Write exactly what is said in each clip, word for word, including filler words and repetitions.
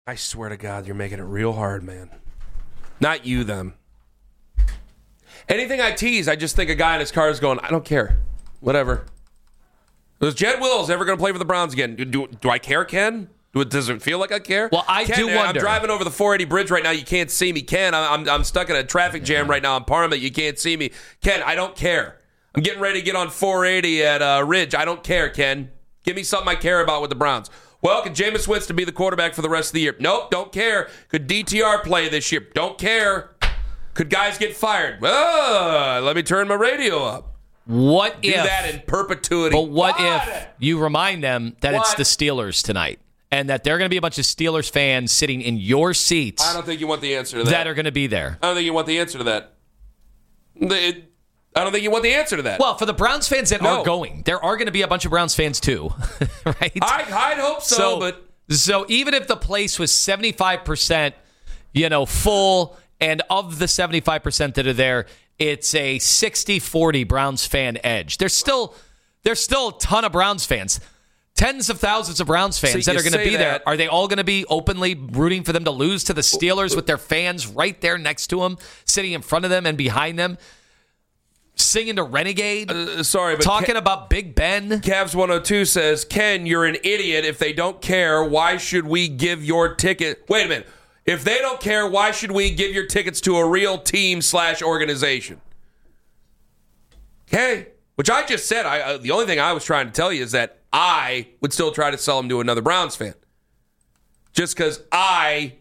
I swear to God, you're making it real hard, man. Not you, them. Anything I tease, I just think a guy in his car is going, I don't care. Whatever. Is Jed Wills ever going to play for the Browns again? Do, do, do I care, Ken? Do it, does it feel like I care? Well, I Ken, do I'm wonder. I'm driving over the four eighty bridge right now. You can't see me. Ken, I'm, I'm stuck in a traffic jam right now in Parma. You can't see me. Ken, I don't care. I'm getting ready to get on four eighty at uh, Ridge. I don't care, Ken. Give me something I care about with the Browns. Well, could Jameis Winston be the quarterback for the rest of the year? Nope, don't care. Could D T R play this year? Don't care. Could guys get fired? Oh, let me turn my radio up. What Do if that in perpetuity. But what What? if you remind them that What? it's the Steelers tonight and that they're going to be a bunch of Steelers fans sitting in your seats I don't think you want the answer to that. that are going to be there? I don't think you want the answer to that. The- I don't think you want the answer to that. Well, for the Browns fans that No. are going, there are going to be a bunch of Browns fans too, right? I, I'd hope so, but so even if the place was seventy-five percent, you know, full, and of the seventy-five percent that are there, it's a sixty forty Browns fan edge. There's still there's still a ton of Browns fans. Tens of thousands of Browns fans See, that are you going to say be there. that- Are they all going to be openly rooting for them to lose to the Steelers with their fans right there next to them, sitting in front of them and behind them, singing to Renegade, uh, sorry, but talking Ca- about Big Ben? Cavs one oh two says, Ken, you're an idiot. If they don't care, why should we give your ticket? Wait a minute. If they don't care, why should we give your tickets to a real team slash organization? Okay. Which I just said. I uh, the only thing I was trying to tell you is that I would still try to sell them to another Browns fan. Just because I,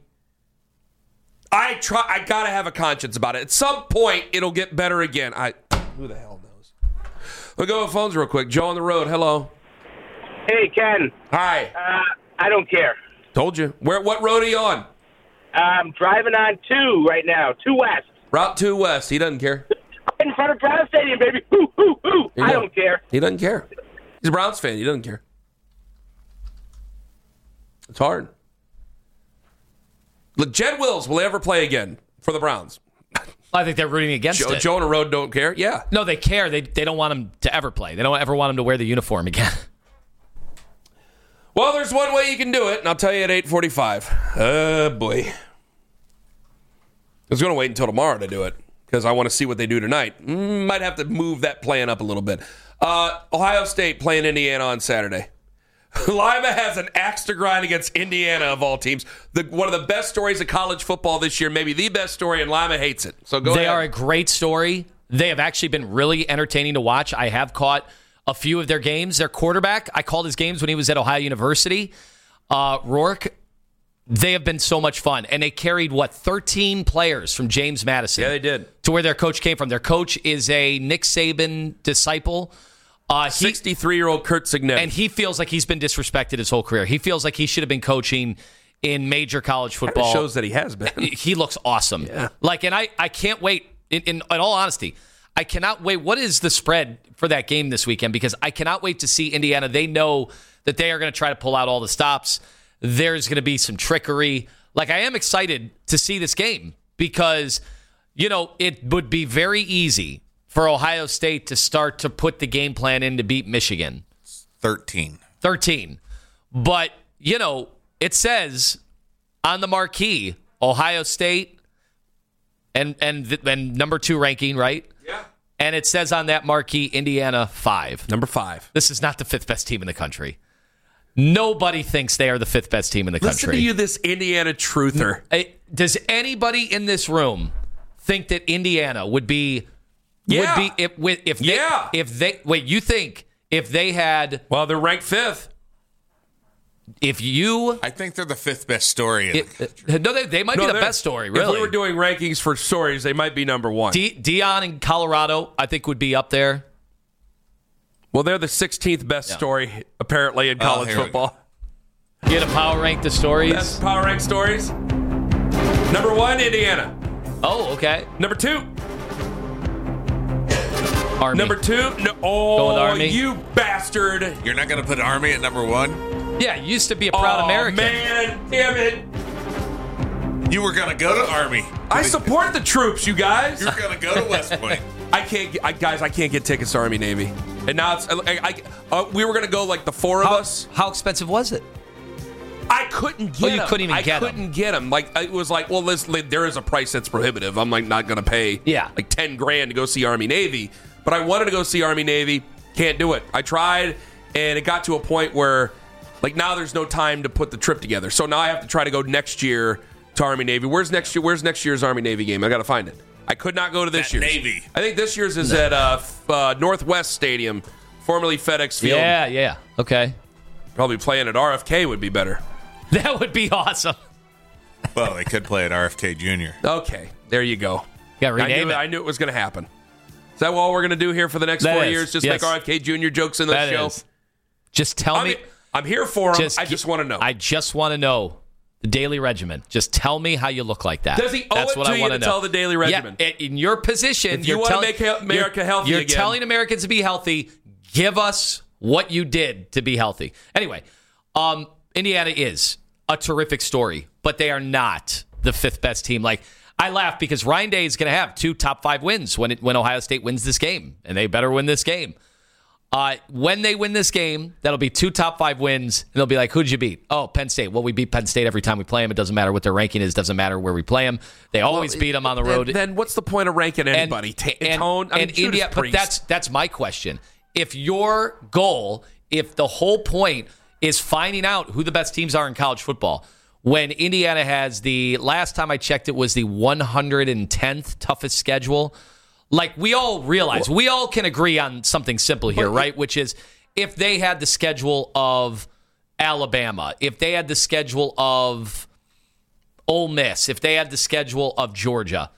I try, I gotta have a conscience about it. At some point, it'll get better again. I, who the hell knows? We'll go with phones real quick. Joe on the road. Hello. Hey, Ken. Hi. Uh, I don't care. Told you. Where? What road are you on? I'm driving on two right now, two west. Route two West. He doesn't care. In front of Brown Stadium, baby. Hoo, hoo, hoo. You I go. don't care. He doesn't care. He's a Browns fan. He doesn't care. It's hard. Look, Jed Wills, will he ever play again for the Browns? I think they're rooting against Joe, it. Joe on the road don't care? Yeah. No, they care. They they don't want him to ever play. They don't ever want him to wear the uniform again. Well, there's one way you can do it, and I'll tell you at eight forty-five. Oh, boy. I was going to wait until tomorrow to do it because I want to see what they do tonight. Mm, might have to move that plan up a little bit. Uh, Ohio State playing Indiana on Saturday. Lima has an axe to grind against Indiana, of all teams. The, one of the best stories of college football this year, maybe the best story, and Lima hates it. So go They ahead. are a great story. They have actually been really entertaining to watch. I have caught a few of their games. Their quarterback, I called his games when he was at Ohio University. Uh, Rourke, they have been so much fun. And they carried, what, thirteen players from James Madison. Yeah, they did. To where their coach came from. Their coach is a Nick Saban disciple. Uh, he, sixty-three-year-old Kurt Signet. and he feels like he's been disrespected his whole career. He feels like he should have been coaching in major college football. It shows that he has been. He looks awesome. Yeah. Like, and I, I can't wait. In, in, in all honesty, I cannot wait. What is the spread for that game this weekend? Because I cannot wait to see Indiana. They know that they are going to try to pull out all the stops. There's going to be some trickery. Like, I am excited to see this game because, you know, it would be very easy for Ohio State to start to put the game plan in to beat Michigan. thirteen. thirteen. But, you know, it says on the marquee, Ohio State and and and number two ranking, right? Yeah. And it says on that marquee, Indiana five. Number five. This is not the fifth best team in the country. Nobody thinks they are the fifth best team in the Listen country. to you, this Indiana truther. Hey, does anybody in this room think that Indiana would be Yeah. would be if with if they, Yeah. if they wait, you think if they had Well, they're ranked fifth. if you I think they're the fifth best story in the it, country. no they, they might No, be the they're- best story, If really. we were doing rankings for stories, they might be number one. De- Dion in Colorado, I think, would be up there. Well, they're the sixteenth best Yeah. story, apparently, in Oh, college here we football. You had to power rank the stories. Best power rank stories. Number one, Indiana. Oh, okay. Number two. Army. Number two. No, oh, Going to Army? you bastard. You're not going to put Army at number one? Yeah, you used to be a proud oh, American. man. Damn it. You were going to go to Army. I support the troops, you guys. You're going to go to West Point. I can't, get, I, guys. I can't get tickets to Army Navy, and now it's. I, I, uh, we were gonna go like the four of How, us. how expensive was it? I couldn't get Oh, you them. couldn't even I get 'em. couldn't get them. Like it was like, well, this, there is a price that's prohibitive. I'm like not going to pay Yeah. like ten grand to go see Army Navy, but I wanted to go see Army Navy. Can't do it. I tried, and it got to a point where like now there's no time to put the trip together. So now I have to try to go next year to Army Navy. Where's next year? Where's next year's Army Navy game? I got to find it. I could not go to this That year's. Navy. I think this year's is at uh, f- uh, Northwest Stadium, formerly FedEx Field. Yeah, yeah. Okay. Probably playing at R F K would be better. That would be awesome. Well, they could play at R F K Junior Okay, there you go. Yeah, I rename knew, it. I knew it was going to happen. Is that all we're going to do here for the next That four is, years? Just yes. make R F K Junior jokes in the That show? is. Just tell I me. mean, I'm here for them. I gi- just want to know. I just want to know the Daily Regimen. Just tell me how you look like that. Does he owe That's it what to I you wanna to know. tell the Daily Regimen? Yeah, in your position, If you you're wanna telling- make he- America you're- healthy You're again. telling Americans to be healthy. Give us what you did to be healthy. Anyway, um, Indiana is a terrific story, but they are not the fifth best team. Like I laugh because Ryan Day is going to have two top five wins when it, when Ohio State wins this game, and they better win this game. Uh, when they win this game, that'll be two top five wins, and they'll be like, who did you beat? Oh, Penn State. Well, we beat Penn State every time we play them. It doesn't matter what their ranking is. Doesn't matter where we play them. They always beat them on the road. Then, then what's the point of ranking anybody? And, Ta- and, tone, I mean, and Judas India, but Priest. that's that's my question. If your goal, if the whole point is finding out who the best teams are in college football, when Indiana has the last time I checked, it was the one hundred tenth toughest schedule. Like we all realize, we all can agree on something simple here, right? Which is if they had the schedule of Alabama, if they had the schedule of Ole Miss, if they had the schedule of Georgia,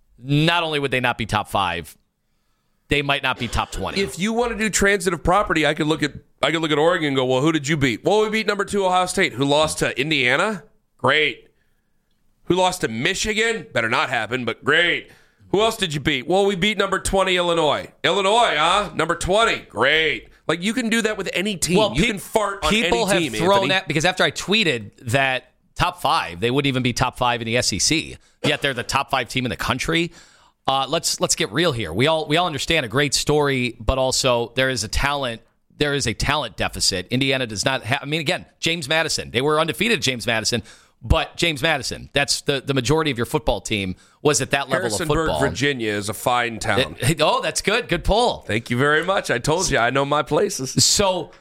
not only would they not be top five, they might not be top twenty. If you want to do transitive property, I could look at I could look at Oregon and go, well, who did you beat? Well, we beat number two Ohio State, who lost to Indiana. Great. Who lost to Michigan? Better not happen, but great. Who else did you beat? Well, we beat number twenty Illinois. Illinois, huh? Number twenty. Great. Like you can do that with any team. Well, you pe- can fart on people any have team. thrown Anthony. that because after I tweeted that top five, they wouldn't even be top five in the S E C. Yet they're the top five team in the country. Uh, let's let's get real here. We all we all understand a great story, but also there is a talent. There is a talent deficit. Indiana does not have. I mean, again, James Madison. They were undefeated, James Madison, but James Madison. That's the the majority of your football team was at that level of Harrisonburg, football. Virginia is a fine town. It- oh, that's good. Good pull. Thank you very much. I told you I know my places. So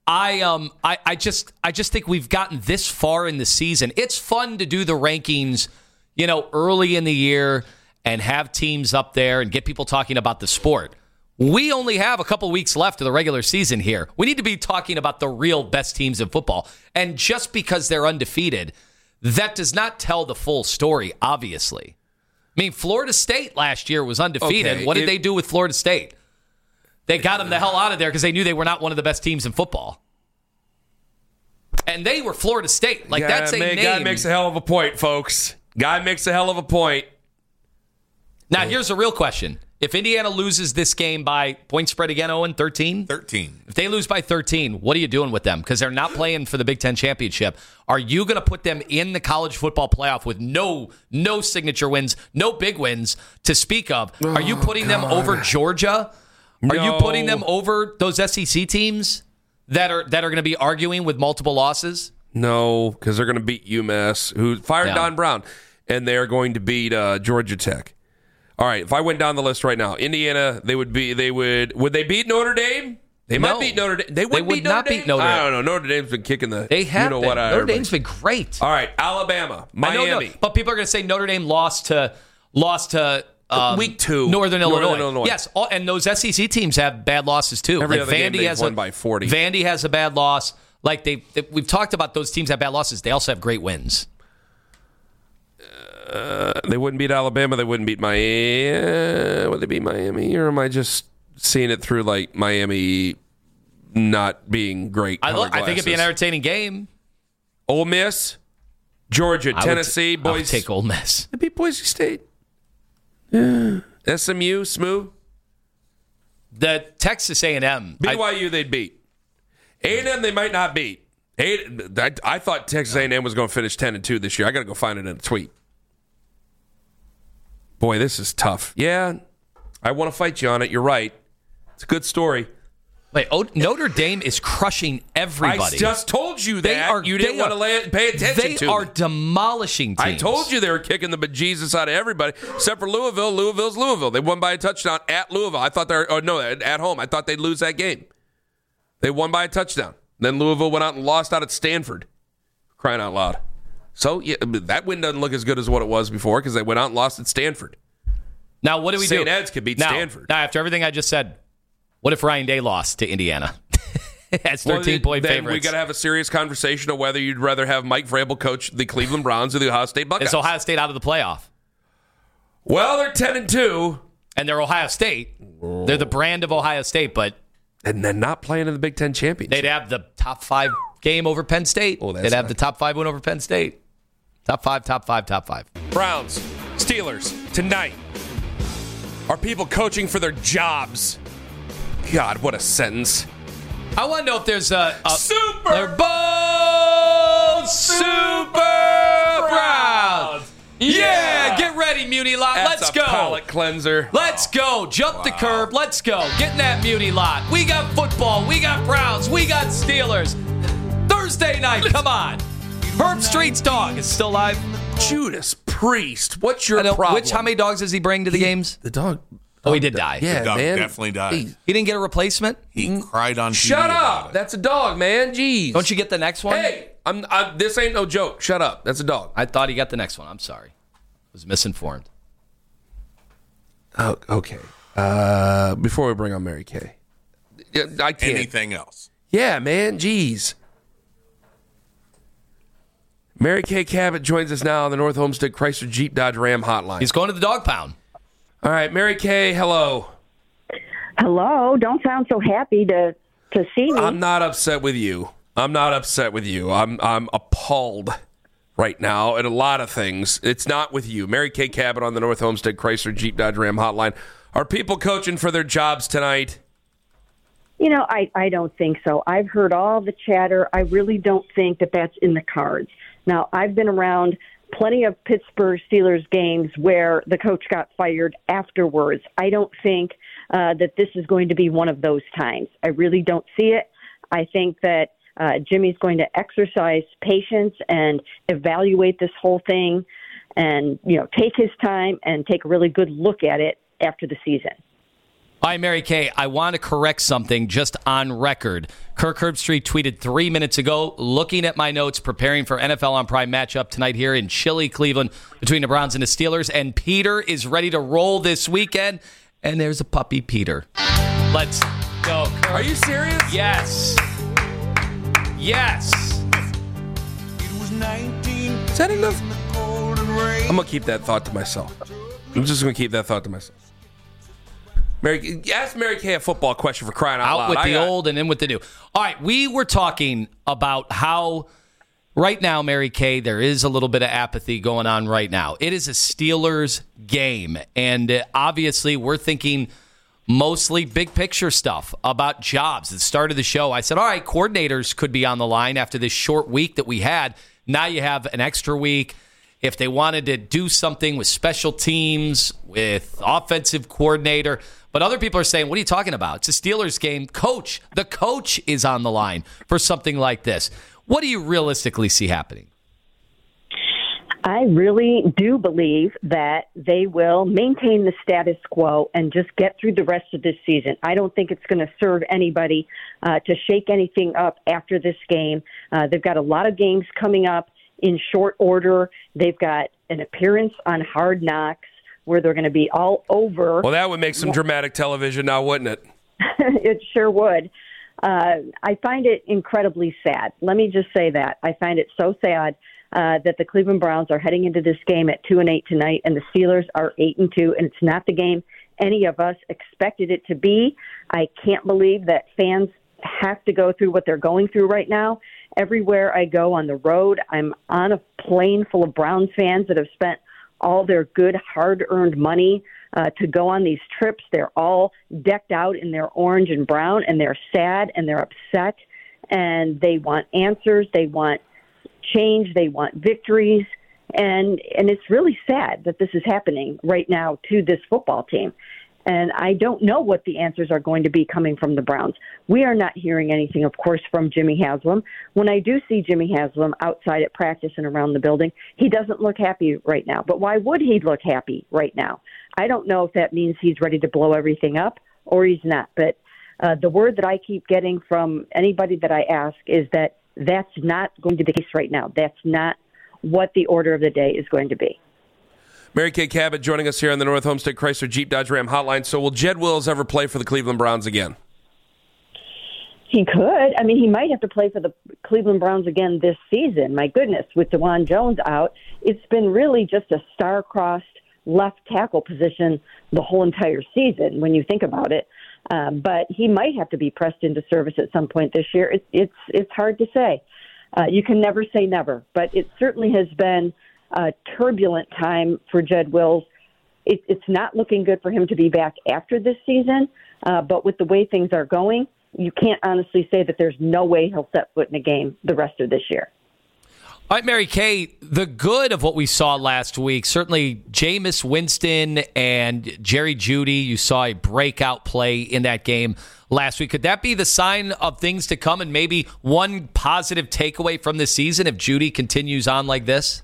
I um I, I just I just think we've gotten this far in the season. It's fun to do the rankings, you know, early in the year and have teams up there and get people talking about the sport. We only have a couple weeks left of the regular season here. We need to be talking about the real best teams in football. And just because they're undefeated, that does not tell the full story, obviously. I mean, Florida State last year was undefeated. Okay, what did it- they do with Florida State? They got them the hell out of there because they knew they were not one of the best teams in football. And they were Florida State. Like, Guy that's a ma- name. Guy makes a hell of a point, folks. Guy makes a hell of a point. Now, here's a real question. If Indiana loses this game by point spread again, Owen, thirteen? thirteen. If they lose by thirteen, what are you doing with them? Because they're not playing for the Big Ten championship. Are you going to put them in the college football playoff with no no signature wins, no big wins to speak of? Are you putting them over Georgia? Are you No. putting them over those S E C teams that are that are going to be arguing with multiple losses? No, because they're going to beat UMass, who fired Yeah. Don Brown, and they're going to beat uh, Georgia Tech. All right, if I went down the list right now, Indiana, they would be, they would, would they beat Notre Dame? They might No. beat Notre Dame. They, They would would beat not Notre Dame? beat Notre I Dame. don't know. Notre Dame's been kicking the. They have you know been. what? I, Notre everybody- Dame's been great. All right, Alabama, I know, Miami. no, but people are going to say Notre Dame lost to lost to um, Week two. Northern, Northern Illinois. Illinois. Yes, all, and those S E C teams have bad losses too. Every like other game Vandy they've has won a, by forty. Vandy has a bad loss. Like they, they, we've talked about those teams have bad losses. They also have great wins. Uh, they wouldn't beat Alabama. They wouldn't beat Miami. Uh, would they beat Miami? Or am I just seeing it through like Miami not being great? I, colored I think it'd be an glasses? entertaining game. Ole Miss, Georgia, I would- Tennessee, I would Boise. take Ole Miss. They beat Boise State. Yeah. S M U, smooth. The Texas A and M. B Y U, they'd beat. A and M, they might not beat. A- I, I thought Texas A and M was going to finish ten and two this year. I got to go find it in a tweet. Boy, this is tough. Yeah, I want to fight you on it. You're right. It's a good story. Wait, o- Notre Dame is crushing everybody. I just told you that. They are, you didn't they want are, to lay, pay attention they to are me. demolishing teams. I told you they were kicking the bejesus out of everybody, except for Louisville. Louisville's Louisville. They won by a touchdown at Louisville. I thought they're, oh, no, at home. I thought they'd lose that game. They won by a touchdown. Then Louisville went out and lost out at Stanford. Crying out loud. So, yeah, that win doesn't look as good as what it was before because they went out and lost at Stanford. Now, what do we do? Saint Ed's could beat now, Stanford. Now, after everything I just said, what if Ryan Day lost to Indiana? As thirteen-point well, then favorites. we got to have a serious conversation of whether you'd rather have Mike Vrabel coach the Cleveland Browns or the Ohio State Buckeyes. Is Ohio State out of the playoff? Well, they're ten and two. And they're Ohio State. They're the brand of Ohio State, but And they're not playing in the Big Ten Championship. they'd have the top five game over Penn State. Oh, that's they'd have nice. the top five win over Penn State. Top five, top five, top five. Browns, Steelers, tonight. Are people coaching for their jobs? God, what a sentence. I want to know if there's a, a Super They're both Super Browns. Yeah, get ready, Muni Lot. That's Let's a go. palate cleanser. Let's go. Jump the curb. Let's go. Get in that Muni Lot. We got football. We got Browns. We got Steelers. Thursday night. Come on. Herb Street's dog is still alive. Judas Priest, what's your I know, problem? which, how many dogs does he bring to the games? The dog. Oh, he did die. Yeah, The dog man. definitely died. Hey, He didn't get a replacement? He cried on T V shut about up. it. That's a dog, man. Jeez. Don't you get the next one? Hey, I'm, I, this ain't no joke. Shut up. That's a dog. I thought he got the next one. I'm sorry. I was misinformed. Oh, okay. Uh, before we bring on Mary Kay. Yeah, I can't. Anything else? Yeah, man. Jeez. Mary Kay Cabot joins us now on the North Homestead Chrysler Jeep Dodge Ram hotline. He's going to the dog pound. All right, Mary Kay, hello. Hello. Don't sound so happy to to see me. I'm not upset with you. I'm not upset with you. I'm I'm appalled right now at a lot of things. It's not with you. Mary Kay Cabot on the North Homestead Chrysler Jeep Dodge Ram hotline. Are people coaching for their jobs tonight? You know, I, I don't think so. I've heard all the chatter. I really don't think that that's in the cards. Now, I've been around plenty of Pittsburgh Steelers games where the coach got fired afterwards. I don't think uh, that this is going to be one of those times. I really don't see it. I think that uh, Jimmy's going to exercise patience and evaluate this whole thing and, you know, take his time and take a really good look at it after the season. All right, Mary Kay, I want to correct something just on record. Kirk Herbstreit tweeted three minutes ago, looking at my notes, preparing for N F L on Prime matchup tonight here in chilly Cleveland between the Browns and the Steelers, and Peter is ready to roll this weekend, and there's a puppy, Peter. Let's go, Kirk. Are you serious? Yes. Yes. Is that enough? I'm going to keep that thought to myself. I'm just going to keep that thought to myself. Mary, ask Mary Kay a football question for crying out, Out loud. with I the got- old and in with the new. All right, we were talking about how right now, Mary Kay, there is a little bit of apathy going on right now. It is a Steelers game, and uh, obviously we're thinking mostly big picture stuff about jobs. At the start of the show, I said, all right, coordinators could be on the line after this short week that we had. Now you have an extra week. If they wanted to do something with special teams, with offensive coordinator. But other people are saying, what are you talking about? It's a Steelers game. Coach, the coach is on the line for something like this. What do you realistically see happening? I really do believe that they will maintain the status quo and just get through the rest of this season. I don't think it's going to serve anybody uh, to shake anything up after this game. Uh, they've got a lot of games coming up in short order. They've got an appearance on Hard Knocks where they're going to be all over. Well, that would make some dramatic television now, wouldn't it? It sure would. Uh, I find it incredibly sad. Let me just say that. I find it so sad uh, that the Cleveland Browns are heading into this game at two and eight tonight, and the Steelers are eight and two, and it's not the game any of us expected it to be. I can't believe that fans have to go through what they're going through right now. Everywhere I go on the road, I'm on a plane full of Browns fans that have spent all their good, hard-earned money uh, to go on these trips. They're all decked out in their orange and brown, and they're sad and they're upset, and they want answers. They want change. They want victories, and and it's really sad that this is happening right now to this football team. And I don't know what the answers are going to be coming from the Browns. We are not hearing anything, of course, from Jimmy Haslam. When I do see Jimmy Haslam outside at practice and around the building, he doesn't look happy right now. But why would he look happy right now? I don't know if that means he's ready to blow everything up or he's not. But uh, the word that I keep getting from anybody that I ask is that that's not going to be the case right now. That's not what the order of the day is going to be. Mary Kay Cabot joining us here on the North Homestead Chrysler Jeep Dodge Ram Hotline. So will Jed Wills ever play for the Cleveland Browns again? He could. I mean, he might have to play for the Cleveland Browns again this season. My goodness, with DeJuan Jones out, it's been really just a star-crossed left tackle position the whole entire season when you think about it. Um, but he might have to be pressed into service at some point this year. It, it's it's hard to say. Uh, you can never say never, but it certainly has been a turbulent time for Jed Wills. It, it's not looking good for him to be back after this season, uh, but with the way things are going, you can't honestly say that there's no way he'll set foot in a game the rest of this year. All right, Mary Kay, the good of what we saw last week, certainly Jameis Winston and Jerry Jeudy, you saw a breakout play in that game last week. Could that be the sign of things to come and maybe one positive takeaway from this season if Jeudy continues on like this?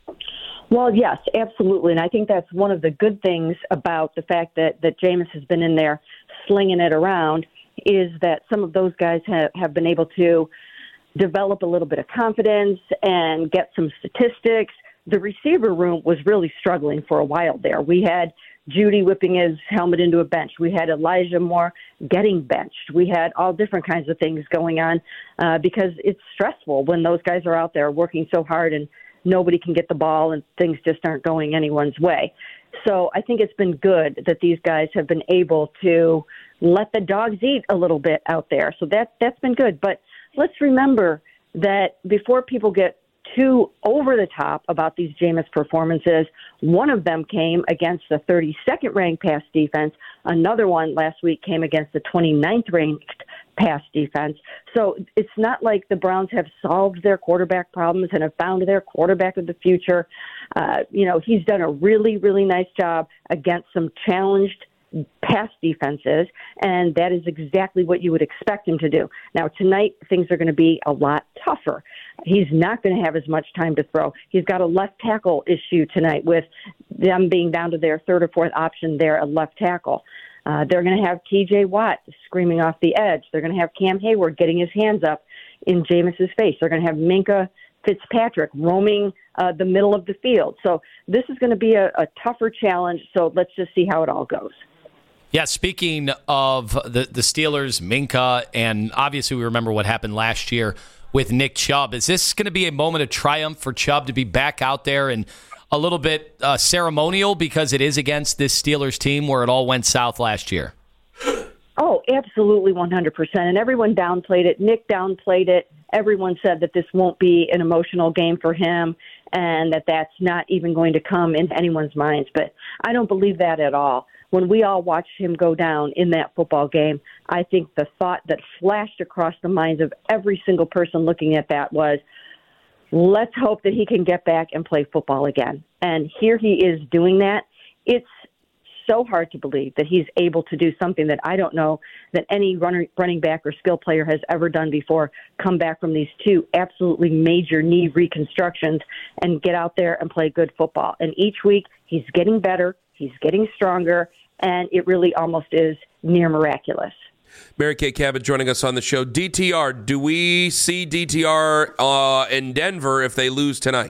Well, yes, absolutely. And I think that's one of the good things about the fact that, that Jameis has been in there slinging it around is that some of those guys have, have been able to develop a little bit of confidence and get some statistics. The receiver room was really struggling for a while there. We had Jeudy whipping his helmet into a bench. We had Elijah Moore getting benched. We had all different kinds of things going on uh, because it's stressful when those guys are out there working so hard and nobody can get the ball and things just aren't going anyone's way. So I think it's been good that these guys have been able to let the dogs eat a little bit out there. So that, that's been good. But let's remember that before people get too over the top about these Jameis performances, one of them came against the thirty-second ranked pass defense. Another one last week came against the twenty-ninth ranked pass defense. So it's not like the Browns have solved their quarterback problems and have found their quarterback of the future. Uh, you know, he's done a really, really nice job against some challenged pass defenses, and that is exactly what you would expect him to do. Now, tonight, things are going to be a lot tougher. He's not going to have as much time to throw. He's got a left tackle issue tonight with them being down to their third or fourth option there at left tackle. Uh, they're going to have T J Watt screaming off the edge. They're going to have Cam Hayward getting his hands up in Jameis's face. They're going to have Minkah Fitzpatrick roaming uh, the middle of the field. So this is going to be a, a tougher challenge, so let's just see how it all goes. Yeah, speaking of the, the Steelers, Minkah, and obviously we remember what happened last year with Nick Chubb. Is this going to be a moment of triumph for Chubb to be back out there and a little bit uh, ceremonial because it is against this Steelers team where it all went south last year? Oh, absolutely, one hundred percent. And everyone downplayed it. Nick downplayed it. Everyone said that this won't be an emotional game for him and that that's not even going to come into anyone's minds. But I don't believe that at all. When we all watched him go down in that football game, I think the thought that flashed across the minds of every single person looking at that was, let's hope that he can get back and play football again. And here he is doing that. It's so hard to believe that he's able to do something that I don't know that any runner, running back or skill player has ever done before, come back from these two absolutely major knee reconstructions and get out there and play good football. And each week he's getting better, he's getting stronger, and it really almost is near miraculous. Mary Kay Cabot joining us on the show. D T R, do we see D T R uh, in Denver if they lose tonight?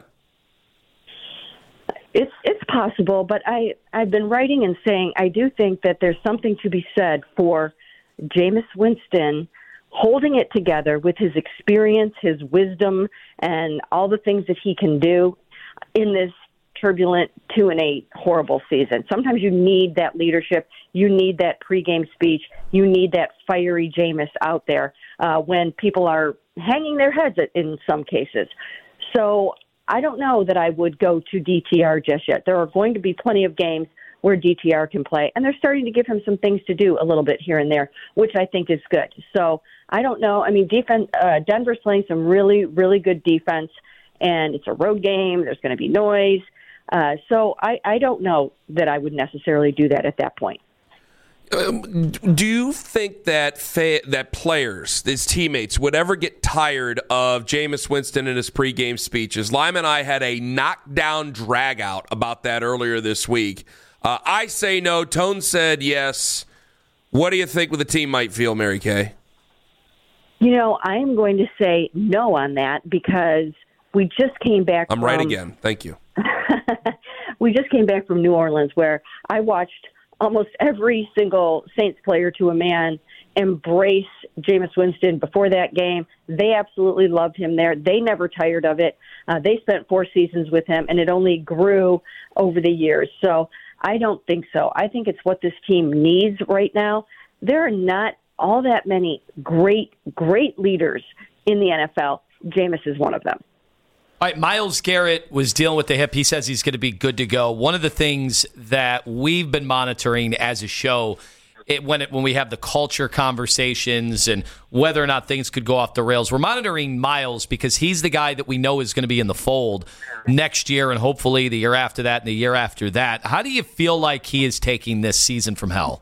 It's it's possible, but I, I've been writing and saying I do think that there's something to be said for Jameis Winston holding it together with his experience, his wisdom, and all the things that he can do in this turbulent two and eight horrible season. Sometimes you need that leadership. You need that pregame speech. You need that fiery Jameis out there uh, when people are hanging their heads in some cases. So I don't know that I would go to D T R just yet. There are going to be plenty of games where D T R can play, and they're starting to give him some things to do a little bit here and there, which I think is good. So I don't know. I mean, defense. Uh, Denver's playing some really, really good defense, and it's a road game. There's going to be noise. Uh, so I, I don't know that I would necessarily do that at that point. Um, do you think that fa- that players, his teammates, would ever get tired of Jameis Winston in his pregame speeches? Lyman and I had a knockdown drag-out about that earlier this week. Uh, I say no. Tone said yes. What do you think the team might feel, Mary Kay? You know, I am going to say no on that because we just came back I'm from... right again. Thank you. we just came back from New Orleans where I watched almost every single Saints player to a man embrace Jameis Winston before that game. They absolutely loved him there. They never tired of it. Uh, they spent four seasons with him, and it only grew over the years. So I don't think so. I think it's what this team needs right now. There are not all that many great, great leaders in the N F L. Jameis is one of them. All right, Myles Garrett was dealing with the hip. He says he's going to be good to go. One of the things that we've been monitoring as a show, it, when it, when we have the culture conversations and whether or not things could go off the rails, we're monitoring Myles because he's the guy that we know is going to be in the fold next year and hopefully the year after that and the year after that. How do you feel like he is taking this season from hell?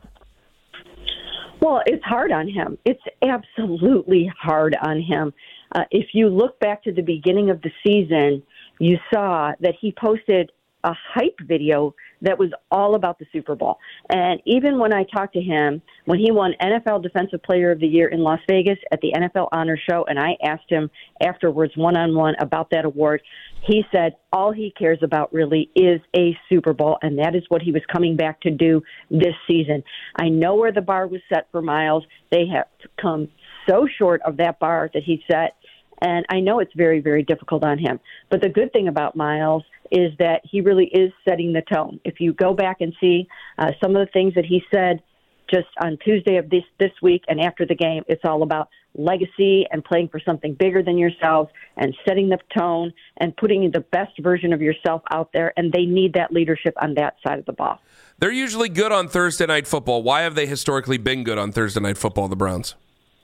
Well, it's hard on him. It's absolutely hard on him. Uh, if you look back to the beginning of the season, you saw that he posted a hype video that was all about the Super Bowl. And even when I talked to him, when he won N F L Defensive Player of the Year in Las Vegas at the N F L Honor Show, and I asked him afterwards one-on-one about that award, he said all he cares about really is a Super Bowl, and that is what he was coming back to do this season. I know where the bar was set for Myles. They have come so short of that bar that he set, and I know it's very, very difficult on him. But the good thing about Myles is that he really is setting the tone. If you go back and see uh, some of the things that he said just on Tuesday of this, this week and after the game, it's all about legacy and playing for something bigger than yourselves and setting the tone and putting the best version of yourself out there, and they need that leadership on that side of the ball. They're usually good on Thursday Night Football. Why have they historically been good on Thursday Night Football, the Browns?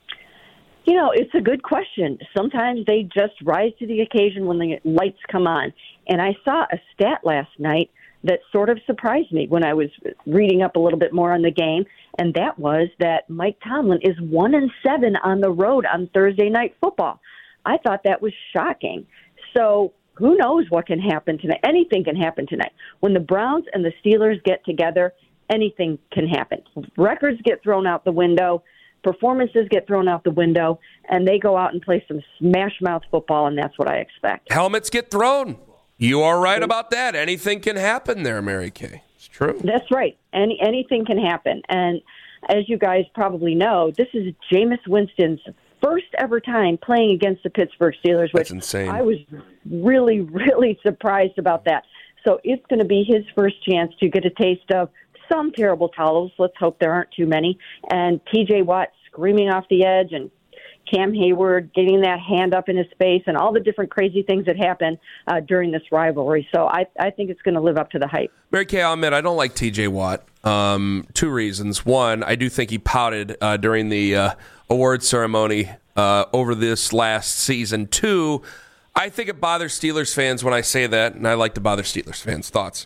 You know, it's a good question. Sometimes they just rise to the occasion when the lights come on. And I saw a stat last night that sort of surprised me when I was reading up a little bit more on the game, and that was that Mike Tomlin is one and seven on the road on Thursday Night Football. I thought that was shocking. So who knows what can happen tonight? Anything can happen tonight. When the Browns and the Steelers get together, anything can happen. Records get thrown out the window. Performances get thrown out the window, and they go out and play some smash-mouth football, and that's what I expect. Helmets get thrown. You are right about that. Anything can happen there, Mary Kay. It's true. That's right. Any Anything can happen. And as you guys probably know, this is Jameis Winston's first ever time playing against the Pittsburgh Steelers, which That's insane. I was really, really surprised about that. So it's going to be his first chance to get a taste of some terrible towels. Let's hope there aren't too many. And T J Watt screaming off the edge, and Cam Hayward getting that hand up in his face, and all the different crazy things that happen uh, during this rivalry. So I, I think it's going to live up to the hype. Mary Kay, I'll admit, I don't like T J Watt. Um, two reasons. One, I do think he pouted uh, during the uh, award ceremony uh, over this last season. Two, I think it bothers Steelers fans when I say that, and I like to bother Steelers fans. Thoughts?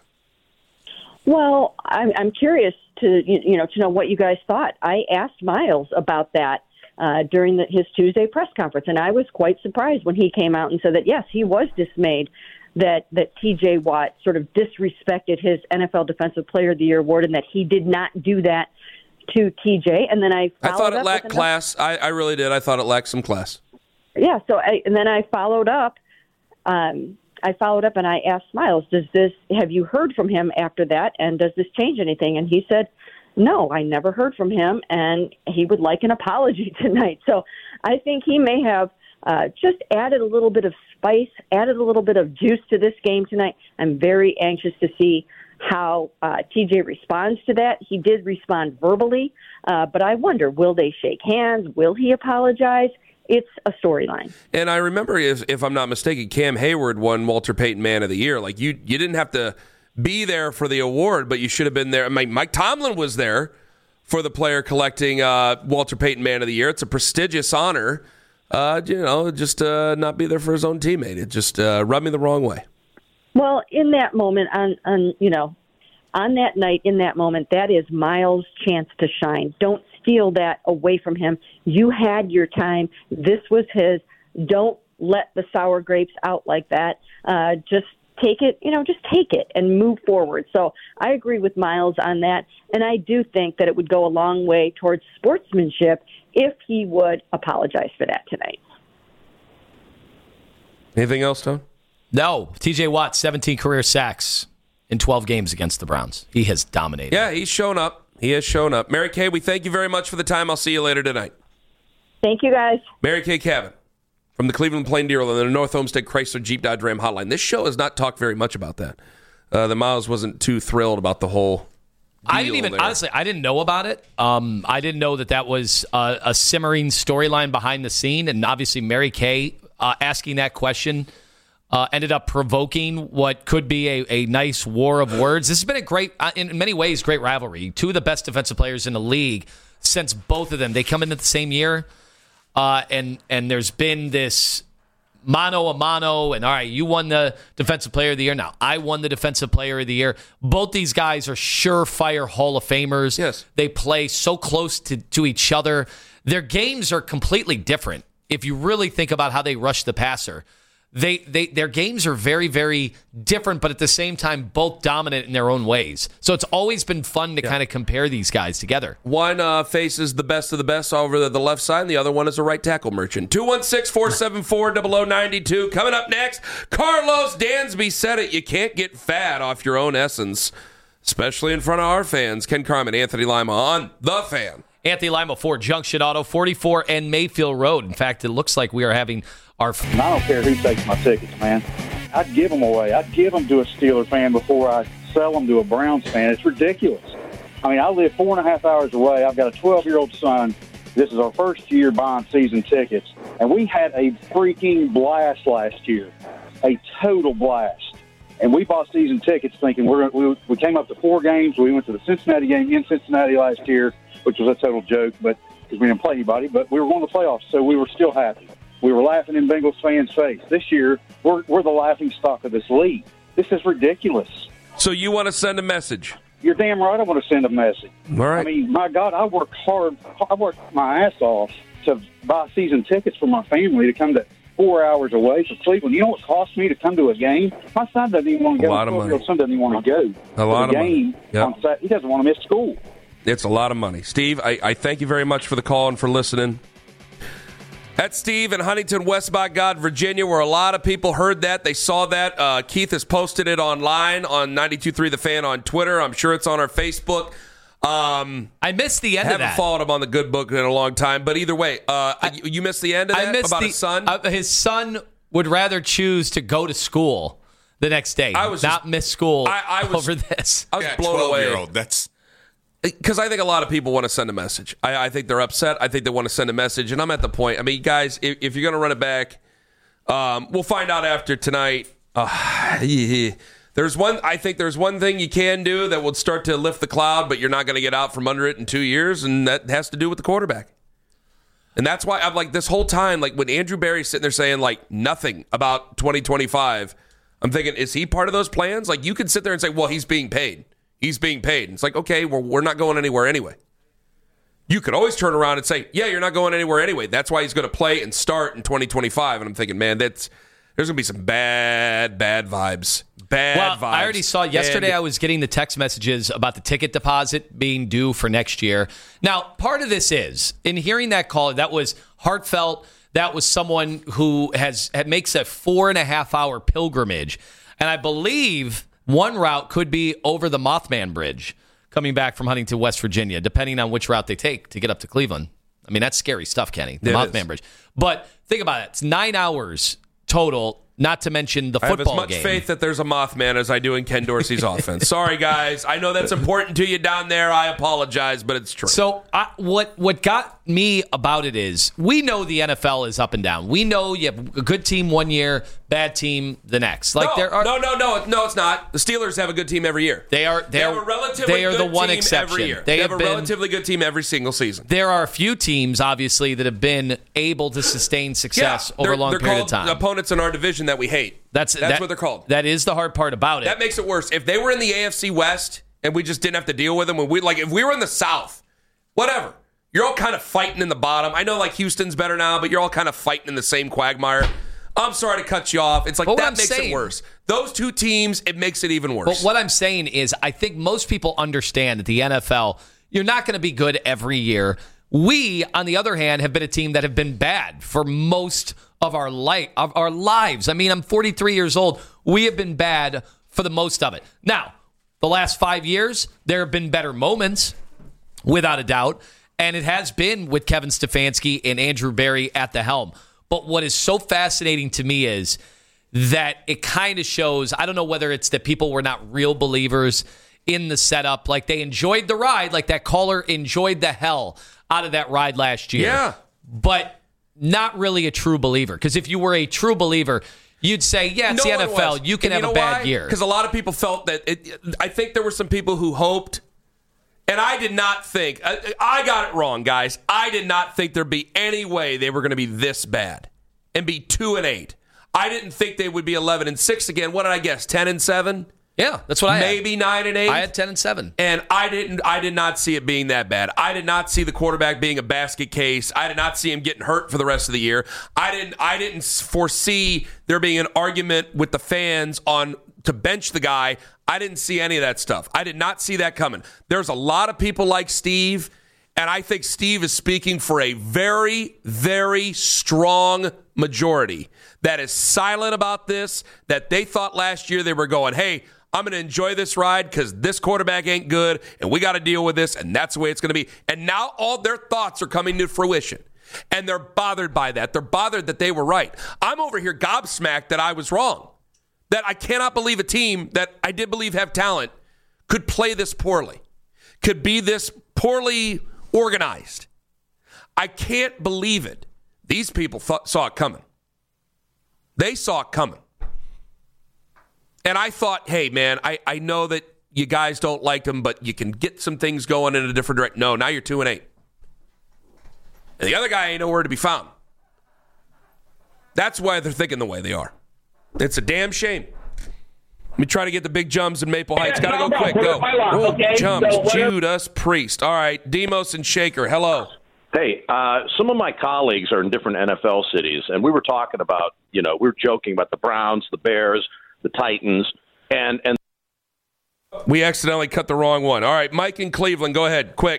Well, I'm, I'm curious to you know to know what you guys thought. I asked Myles about that uh, during the, his Tuesday press conference, and I was quite surprised when he came out and said that yes, he was dismayed that that T J Watt sort of disrespected his N F L Defensive Player of the Year award, and that he did not do that to T J. And then I I thought it lacked class. I, I really did. I thought it lacked some class. Yeah. So I, and then I followed up. Um, I followed up and I asked Myles, does this, have you heard from him after that? And does this change anything? And he said, no, I never heard from him. And he would like an apology tonight. So I think he may have uh, just added a little bit of spice, added a little bit of juice to this game tonight. I'm very anxious to see how uh, T J responds to that. He did respond verbally, uh, but I wonder, will they shake hands? Will he apologize? It's a storyline. And I remember, if, if I'm not mistaken, Cam Hayward won Walter Payton Man of the Year. Like, you you didn't have to be there for the award, but you should have been there. I mean, Mike Tomlin was there for the player collecting uh, Walter Payton Man of the Year. It's a prestigious honor. Uh, you know, just uh, not be there for his own teammate. It just uh, rubbed me the wrong way. Well, in that moment, on, on you know, on that night, in that moment, that is Miles' chance to shine. Don't steal that away from him. You had your time. This was his. Don't let the sour grapes out like that. Uh, just take it, you know, just take it and move forward. So I agree with Miles on that. And I do think that it would go a long way towards sportsmanship if he would apologize for that tonight. Anything else, Tone? No. T J Watt, seventeen career sacks in twelve games against the Browns. He has dominated. Yeah, he's shown up. He has shown up. Mary Kay, we thank you very much for the time. I'll see you later tonight. Thank you, guys. Mary Kay Cabin from the Cleveland Plain Dealer and the North Homestead Chrysler Jeep Dodge Ram hotline. This show has not talked very much about that. Uh, the Miles wasn't too thrilled about the whole I didn't even, there. honestly, I didn't know about it. Um, I didn't know that that was a, a simmering storyline behind the scene. And obviously, Mary Kay uh, asking that question uh, ended up provoking what could be a, a nice war of words. This has been a great, uh, in many ways, great rivalry. Two of the best defensive players in the league since both of them. They come into the same year. Uh, and and there's been this mano a mano, and all right, you won the Defensive Player of the Year. Now, I won the Defensive Player of the Year. Both these guys are surefire Hall of Famers. Yes. They play so close to, to each other. Their games are completely different. If you really think about how they rush the passer, they, they their games are very, very different, but at the same time, both dominant in their own ways. So it's always been fun to yeah. kind of compare these guys together. One uh, faces the best of the best over the, the left side, and the other one is a right tackle merchant. two one six, four seven four, zero zero nine two. Coming up next, Carlos Dansby said it. You can't get fat off your own essence, especially in front of our fans. Ken Carman, Anthony Lima on The Fan. Anthony Lima, Ford Junction Auto, forty-four and Mayfield Road. In fact, it looks like we are having our... And I don't care who takes my tickets, man. I'd give them away. I'd give them to a Steeler fan before I sell them to a Browns fan. It's ridiculous. I mean, I live four and a half hours away. I've got a twelve-year-old son. This is our first year buying season tickets, and we had a freaking blast last year, a total blast. And we bought season tickets thinking we're we, we came up to four games. We went to the Cincinnati game in Cincinnati last year, which was a total joke, but because we didn't play anybody. But we were going to the playoffs, so we were still happy. We were laughing in Bengals fans' face. This year, we're we're the laughing stock of this league. This is ridiculous. So you want to send a message? You're damn right I want to send a message. All right. I mean, my God, I worked hard. I worked my ass off to buy season tickets for my family to come to four hours away from Cleveland. You know what it cost me to come to a game? My son doesn't even want to go. A lot of money. My son doesn't even want to go. A lot to of the game money. Yep. on Saturday. He doesn't want to miss school. It's a lot of money. Steve, I, I thank you very much for the call and for listening. That's Steve in Huntington West, by God, Virginia, where a lot of people heard that. They saw that. Uh, Keith has posted it online on ninety-two point three The Fan on Twitter. I'm sure it's on our Facebook. Um, I missed the end of that. Haven't followed him on the good book in a long time. But either way, uh, I, you missed the end of that I missed about the, his son? Uh, his son would rather choose to go to school the next day, I was not just, miss school I, I was, over this. I was yeah, blown away. twelve-year-old, that's... Because I think a lot of people want to send a message. I, I think they're upset. I think they want to send a message. And I'm at the point. I mean, guys, if, if you're going to run it back, um, we'll find out after tonight. Uh, yeah. There's one. I think there's one thing you can do that would start to lift the cloud, but you're not going to get out from under it in two years, and that has to do with the quarterback. And that's why I'm like this whole time, like when Andrew Berry's sitting there saying like nothing about twenty twenty-five, I'm thinking, is he part of those plans? Like you could sit there and say, well, he's being paid. He's being paid. It's like, okay, well, we're not going anywhere anyway. You could always turn around and say, yeah, you're not going anywhere anyway. That's why he's going to play and start in twenty twenty-five. And I'm thinking, man, that's there's going to be some bad, bad vibes. Bad well, vibes. I already saw yesterday. And I was getting the text messages about the ticket deposit being due for next year. Now, part of this is, in hearing that call, that was heartfelt. That was someone who has makes a four and a half hour pilgrimage. And I believe one route could be over the Mothman Bridge coming back from Huntington, West Virginia, depending on which route they take to get up to Cleveland. I mean, that's scary stuff, Kenny, the it Mothman is. Bridge. But think about it. It's nine hours total, not to mention the I football have as much game. faith that there's a Mothman as I do in Ken Dorsey's offense. Sorry, guys. I know that's important to you down there. I apologize, but it's true. So I, what what got me about it is we know the N F L is up and down. We know you have a good team one year, bad team the next. Like no, there are no, no, no, no, it's not. The Steelers have a good team every year. They are They they have are a relatively they are good the one team exception. every year. They, They have, have a been, relatively good team every single season. There are a few teams, obviously, that have been able to sustain success yeah, over a long they're period called of time. Opponents in our division that we hate. That's That's that, what they're called. That is the hard part about it. That makes it worse. If they were in the A F C West and we just didn't have to deal with them. When we like, if we were in the South, whatever, you're all kind of fighting in the bottom. I know like Houston's better now, but you're all kind of fighting in the same quagmire. I'm sorry to cut you off. It's like But that what I'm makes saying- it worse. Those two teams, it makes it even worse. But what I'm saying is, I think most people understand that the N F L, you're not going to be good every year. We, on the other hand, have been a team that have been bad for most of our life, of our lives. I mean, I'm forty-three years old. We have been bad for the most of it. Now, the last five years, there have been better moments, without a doubt, and it has been with Kevin Stefanski and Andrew Berry at the helm. But what is so fascinating to me is that it kind of shows, I don't know whether it's that people were not real believers in the setup, like they enjoyed the ride, like that caller enjoyed the hell out of that ride last year. Yeah. But not really a true believer. Because if you were a true believer, you'd say, yeah, it's No the one N F L. was. You can And have you a know bad why? year. Because a lot of people felt that it, I think there were some people who hoped, and I did not think, I, I got it wrong, guys. I did not think there'd be any way they were going to be this bad and be two and eight. I didn't think they would be eleven and six again. What did I guess? ten and seven? Yeah, that's what I Maybe had. nine and eight. I had ten and seven. And I didn't I did not see it being that bad. I did not see the quarterback being a basket case. I did not see him getting hurt for the rest of the year. I didn't I didn't foresee there being an argument with the fans on to bench the guy. I didn't see any of that stuff. I did not see that coming. There's a lot of people like Steve, and I think Steve is speaking for a very, very strong majority that is silent about this, that they thought last year they were going, hey, I'm going to enjoy this ride because this quarterback ain't good, and we got to deal with this, and that's the way it's going to be. And now all their thoughts are coming to fruition, and they're bothered by that. They're bothered that they were right. I'm over here gobsmacked that I was wrong, that I cannot believe a team that I did believe have talent could play this poorly, could be this poorly organized. I can't believe it. These people thought, saw it coming. They saw it coming. And I thought, hey, man, I, I know that you guys don't like them, but you can get some things going in a different direction. No, now you're two and eight. And the other guy ain't nowhere to be found. That's why they're thinking the way they are. It's a damn shame. Let me try to get the big Jums in Maple Heights. Got to go quick. Go. Oh, Jums, Judas Priest. All right, Demos and Shaker. Hello. Hey, uh, some of my colleagues are in different N F L cities, and we were talking about, you know, we were joking about the Browns, the Bears, the Titans, and and we accidentally cut the wrong one. All right, Mike in Cleveland, go ahead, quick.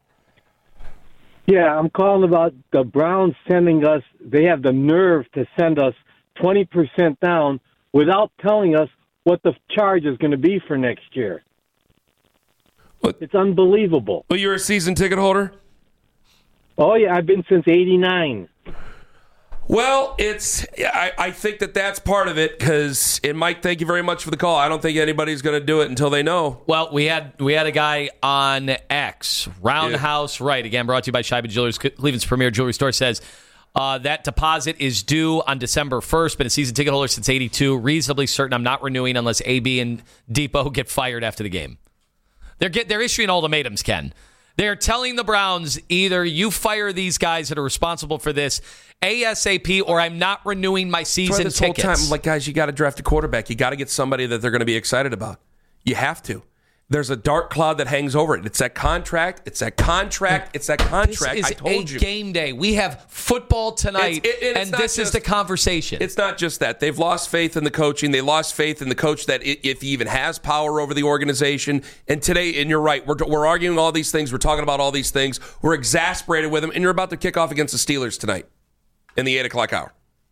Yeah, I'm calling about the Browns sending us, they have the nerve to send us twenty percent down without telling us what the charge is going to be for next year. What? It's unbelievable. Well, you're a season ticket holder? Oh, yeah, I've been since eighty-nine. Well, it's. I, I think that that's part of it because, and Mike, thank you very much for the call. I don't think anybody's going to do it until they know. Well, we had we had a guy on X, Roundhouse yeah. Right, again, brought to you by Scheibe Jewelers, Cleveland's premier jewelry store, says uh, that deposit is due on December first, been a season ticket holder since eighty-two, reasonably certain I'm not renewing unless A B and Depot get fired after the game. They're, get, they're issuing ultimatums, Ken. They're telling the Browns either you fire these guys that are responsible for this ASAP or I'm not renewing my season this tickets. Whole time, like, guys, you got to draft a quarterback. You got to get somebody that they're going to be excited about. You have to. There's a dark cloud that hangs over it. It's that contract. It's that contract. It's that contract. This is I told a you. game day. We have football tonight, It's- it- and it's and not this is just- the conversation. It's not just that. They've lost faith in the coaching. They lost faith in the coach that i- if he even has power over the organization. And today, and you're right, we're, we're arguing all these things. We're talking about all these things. We're exasperated with them. And you're about to kick off against the Steelers tonight in the eight o'clock hour.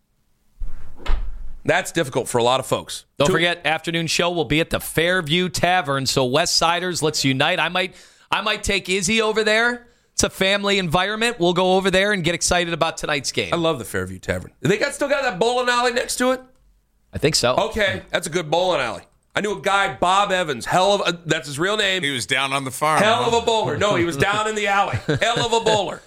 That's difficult for a lot of folks. Don't Two- forget, afternoon show will be at the Fairview Tavern. So West Siders, let's unite. I might, I might take Izzy over there. It's a family environment. We'll go over there and get excited about tonight's game. I love the Fairview Tavern. They got still got that bowling alley next to it? I think so. Okay, that's a good bowling alley. I knew a guy, Bob Evans. Hell of a, that's his real name. He was down on the farm. Hell huh? of a bowler. No, he was down in the alley. Hell of a bowler.